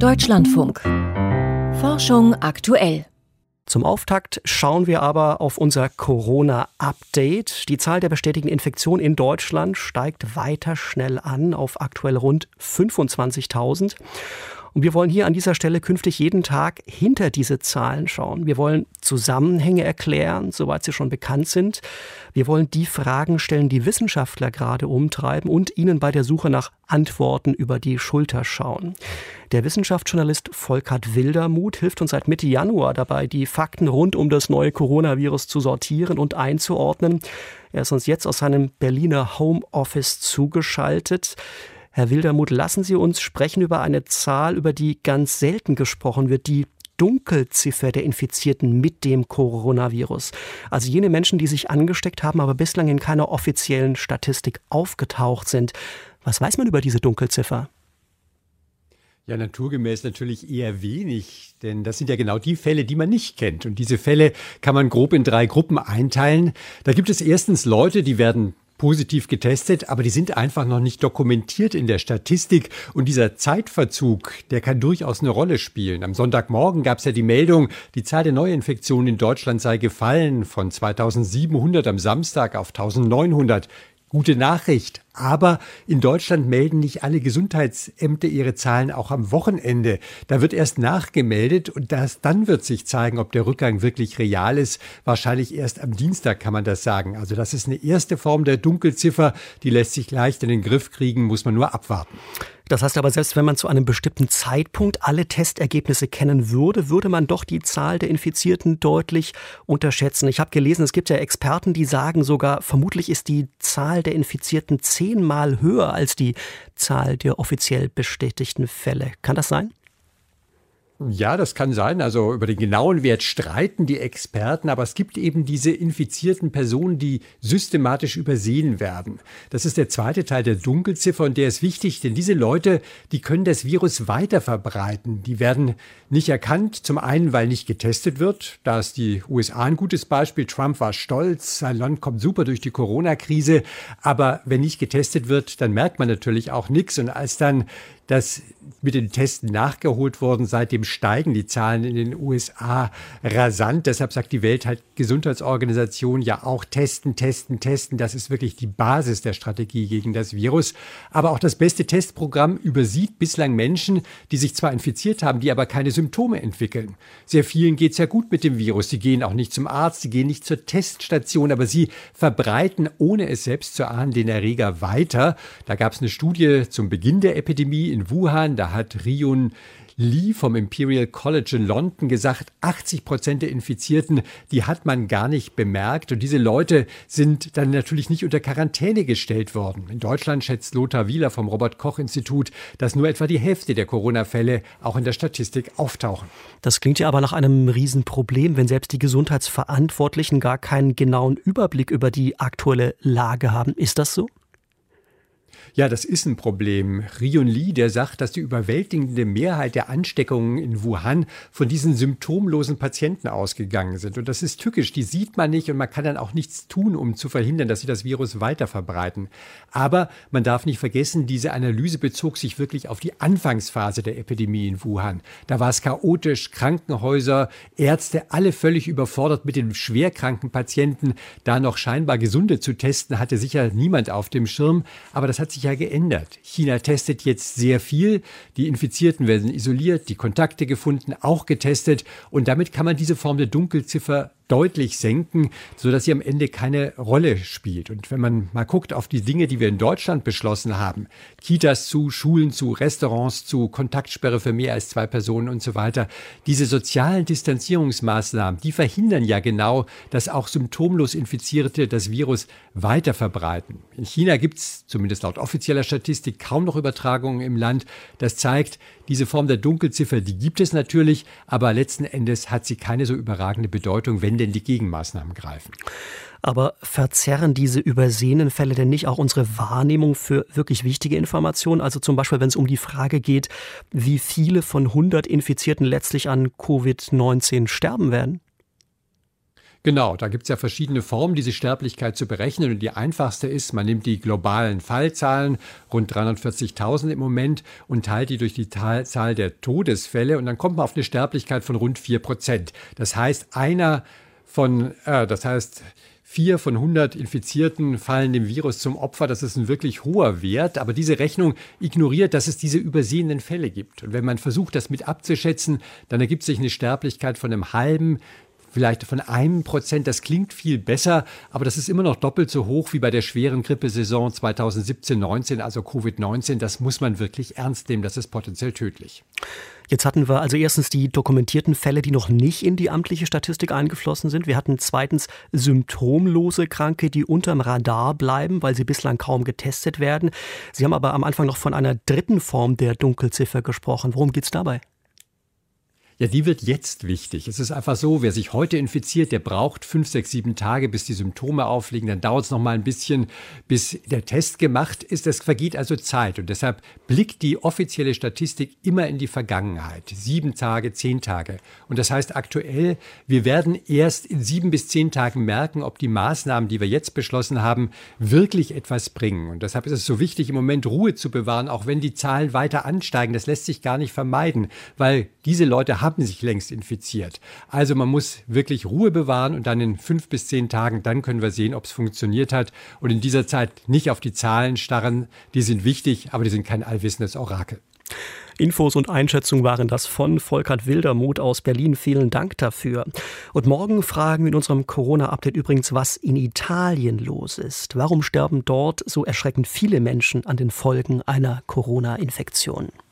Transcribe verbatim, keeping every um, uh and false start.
Deutschlandfunk. Forschung aktuell. Zum Auftakt schauen wir aber auf unser Corona-Update. Die Zahl der bestätigten Infektionen in Deutschland steigt weiter schnell an auf aktuell rund fünfundzwanzigtausend. Und wir wollen hier an dieser Stelle künftig jeden Tag hinter diese Zahlen schauen. Wir wollen Zusammenhänge erklären, soweit sie schon bekannt sind. Wir wollen die Fragen stellen, die Wissenschaftler gerade umtreiben und ihnen bei der Suche nach Antworten über die Schulter schauen. Der Wissenschaftsjournalist Volkert Wildermuth hilft uns seit Mitte Januar dabei, die Fakten rund um das neue Coronavirus zu sortieren und einzuordnen. Er ist uns jetzt aus seinem Berliner Homeoffice zugeschaltet. Herr Wildermuth, lassen Sie uns sprechen über eine Zahl, über die ganz selten gesprochen wird, die Dunkelziffer der Infizierten mit dem Coronavirus. Also jene Menschen, die sich angesteckt haben, aber bislang in keiner offiziellen Statistik aufgetaucht sind. Was weiß man über diese Dunkelziffer? Ja, naturgemäß natürlich eher wenig, denn das sind ja genau die Fälle, die man nicht kennt. Und diese Fälle kann man grob in drei Gruppen einteilen. Da gibt es erstens Leute, die werden positiv getestet, aber die sind einfach noch nicht dokumentiert in der Statistik. Und dieser Zeitverzug, der kann durchaus eine Rolle spielen. Am Sonntagmorgen gab es ja die Meldung, die Zahl der Neuinfektionen in Deutschland sei gefallen von zweitausendsiebenhundert am Samstag auf eintausendneunhundert. Gute Nachricht. Aber in Deutschland melden nicht alle Gesundheitsämter ihre Zahlen auch am Wochenende. Da wird erst nachgemeldet und das, dann wird sich zeigen, ob der Rückgang wirklich real ist. Wahrscheinlich erst am Dienstag kann man das sagen. Also das ist eine erste Form der Dunkelziffer. Die lässt sich leicht in den Griff kriegen, muss man nur abwarten. Das heißt aber, selbst wenn man zu einem bestimmten Zeitpunkt alle Testergebnisse kennen würde, würde man doch die Zahl der Infizierten deutlich unterschätzen. Ich habe gelesen, es gibt ja Experten, die sagen sogar, vermutlich ist die Zahl der Infizierten zehnmal höher als die Zahl der offiziell bestätigten Fälle. Kann das sein? Ja, das kann sein. Also über den genauen Wert streiten die Experten, aber es gibt eben diese infizierten Personen, die systematisch übersehen werden. Das ist der zweite Teil der Dunkelziffer und der ist wichtig, denn diese Leute, die können das Virus weiter verbreiten. Die werden nicht erkannt, zum einen, weil nicht getestet wird. Da ist die U S A ein gutes Beispiel. Trump war stolz, sein Land kommt super durch die Corona-Krise. Aber wenn nicht getestet wird, dann merkt man natürlich auch nichts. Und als dann das mit den Testen nachgeholt worden. Seitdem steigen die Zahlen in den U S A rasant. Deshalb sagt die Weltgesundheitsorganisation ja auch testen, testen, testen. Das ist wirklich die Basis der Strategie gegen das Virus. Aber auch das beste Testprogramm übersieht bislang Menschen, die sich zwar infiziert haben, die aber keine Symptome entwickeln. Sehr vielen geht es ja gut mit dem Virus. Sie gehen auch nicht zum Arzt, sie gehen nicht zur Teststation, aber sie verbreiten, ohne es selbst zu ahnen, den Erreger weiter. Da gab es eine Studie zum Beginn der Epidemie in Wuhan. Da hat Ryun Lee vom Imperial College in London gesagt, achtzig Prozent der Infizierten, die hat man gar nicht bemerkt. Und diese Leute sind dann natürlich nicht unter Quarantäne gestellt worden. In Deutschland schätzt Lothar Wieler vom Robert-Koch-Institut, dass nur etwa die Hälfte der Corona-Fälle auch in der Statistik auftauchen. Das klingt ja aber nach einem Riesenproblem, wenn selbst die Gesundheitsverantwortlichen gar keinen genauen Überblick über die aktuelle Lage haben. Ist das so? Ja, das ist ein Problem. Ryun Lee, der sagt, dass die überwältigende Mehrheit der Ansteckungen in Wuhan von diesen symptomlosen Patienten ausgegangen sind. Und das ist tückisch, die sieht man nicht und man kann dann auch nichts tun, um zu verhindern, dass sie das Virus weiter verbreiten. Aber man darf nicht vergessen, diese Analyse bezog sich wirklich auf die Anfangsphase der Epidemie in Wuhan. Da war es chaotisch, Krankenhäuser, Ärzte, alle völlig überfordert mit den schwerkranken Patienten. Da noch scheinbar Gesunde zu testen, hatte sicher niemand auf dem Schirm. Aber das hat sich ja geändert. China testet jetzt sehr viel. Die Infizierten werden isoliert, die Kontakte gefunden, auch getestet. Und damit kann man diese Form der Dunkelziffer deutlich senken, sodass sie am Ende keine Rolle spielt. Und wenn man mal guckt auf die Dinge, die wir in Deutschland beschlossen haben, Kitas zu, Schulen zu, Restaurants zu, Kontaktsperre für mehr als zwei Personen und so weiter, diese sozialen Distanzierungsmaßnahmen, die verhindern ja genau, dass auch symptomlos Infizierte das Virus weiter verbreiten. In China gibt es, zumindest laut offizieller Statistik, kaum noch Übertragungen im Land. Das zeigt, diese Form der Dunkelziffer, die gibt es natürlich, aber letzten Endes hat sie keine so überragende Bedeutung, wenn denn die Gegenmaßnahmen greifen. Aber verzerren diese übersehenen Fälle denn nicht auch unsere Wahrnehmung für wirklich wichtige Informationen? Also zum Beispiel, wenn es um die Frage geht, wie viele von hundert Infizierten letztlich an Covid neunzehn sterben werden? Genau, da gibt es ja verschiedene Formen, diese Sterblichkeit zu berechnen. Und die einfachste ist, man nimmt die globalen Fallzahlen, rund dreihundertvierzigtausend im Moment, und teilt die durch die Zahl der Todesfälle. Und dann kommt man auf eine Sterblichkeit von rund vier Prozent. Das heißt, einer von, äh, das heißt, Vier von hundert Infizierten fallen dem Virus zum Opfer. Das ist ein wirklich hoher Wert. Aber diese Rechnung ignoriert, dass es diese übersehenen Fälle gibt. Und wenn man versucht, das mit abzuschätzen, dann ergibt sich eine Sterblichkeit von einem halben, vielleicht von einem Prozent. Das klingt viel besser, aber das ist immer noch doppelt so hoch wie bei der schweren Grippesaison zweitausendsiebzehn neunzehn, also Covid neunzehn. Das muss man wirklich ernst nehmen. Das ist potenziell tödlich. Jetzt hatten wir also erstens die dokumentierten Fälle, die noch nicht in die amtliche Statistik eingeflossen sind. Wir hatten zweitens symptomlose Kranke, die unterm Radar bleiben, weil sie bislang kaum getestet werden. Sie haben aber am Anfang noch von einer dritten Form der Dunkelziffer gesprochen. Worum geht es dabei? Ja, die wird jetzt wichtig. Es ist einfach so, wer sich heute infiziert, der braucht fünf, sechs, sieben Tage, bis die Symptome aufliegen. Dann dauert es noch mal ein bisschen, bis der Test gemacht ist. Es vergeht also Zeit. Und deshalb blickt die offizielle Statistik immer in die Vergangenheit. Sieben Tage, zehn Tage. Und das heißt aktuell, wir werden erst in sieben bis zehn Tagen merken, ob die Maßnahmen, die wir jetzt beschlossen haben, wirklich etwas bringen. Und deshalb ist es so wichtig, im Moment Ruhe zu bewahren, auch wenn die Zahlen weiter ansteigen. Das lässt sich gar nicht vermeiden, weil diese Leute haben haben sich längst infiziert. Also man muss wirklich Ruhe bewahren und dann in fünf bis zehn Tagen, dann können wir sehen, ob es funktioniert hat. Und in dieser Zeit nicht auf die Zahlen starren. Die sind wichtig, aber die sind kein allwissendes Orakel. Infos und Einschätzungen waren das von Volkert Wildermuth aus Berlin. Vielen Dank dafür. Und morgen fragen wir in unserem Corona-Update übrigens, was in Italien los ist. Warum sterben dort so erschreckend viele Menschen an den Folgen einer Corona-Infektion?